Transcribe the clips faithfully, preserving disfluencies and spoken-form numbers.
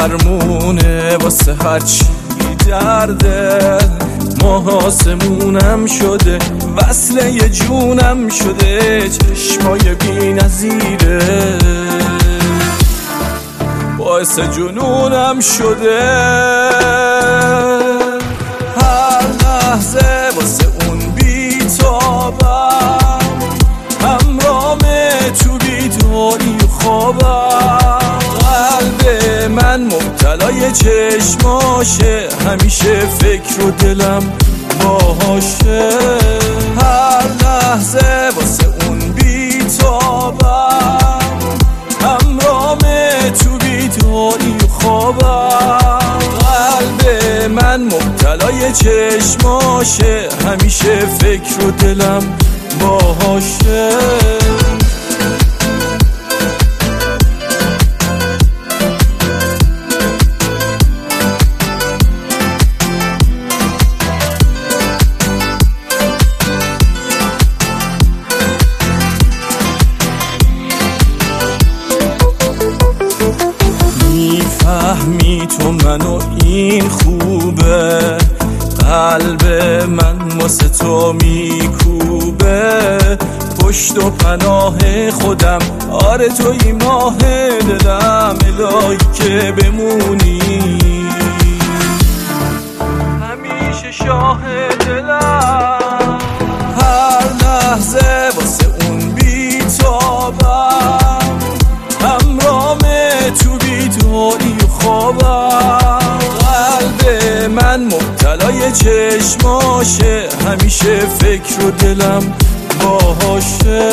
درمونه واسه هرچی درده، محاسمونم شده، وصله جونم شده، چشمای بی نظیره باعث جنونم شده. هر لحظه واسه اون بی تابم، همرامه تو بیداری خوابم، قلب من مبتلای چشماشه، همیشه فکر و دلم باهاشه. هر لحظه واسه اون بی تابم، همرامه تو بیداری خوابم، قلب من مبتلای چشماشه، همیشه فکر و دلم باهاشه. میفهمی تو منو این خوبه، قلب من واسه تو میکوبه، پشت و پناه خودم، آره توی ماه دلم، الهی که بمونی همیشه شاه دلم. هر لحظه واسه اون بی تابم، همرامه تو بیداری خوابم، قلب من مبتلای چشماشه، همیشه فکر و دلم باهاشه.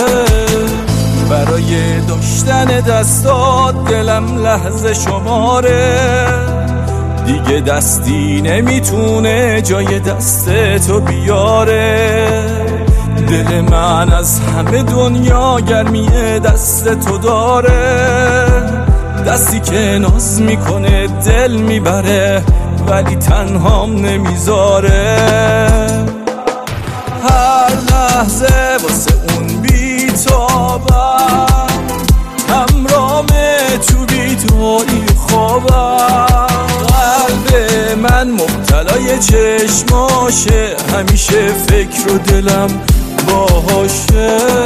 برای داشتن دستات دلم لحظه شماره، دیگه دستی نمیتونه جای دست تو بیاره. دل من از همه دنیا گرمی دست تو داره، دستی که ناز میکنه دل میبره ولی تنهام نمیذاره. هر لحظه واسه اون بی تابم، همرامه تو بیداری خوابم، قلب من مبتلای چشماشه، همیشه فکر و دلم باهاشه.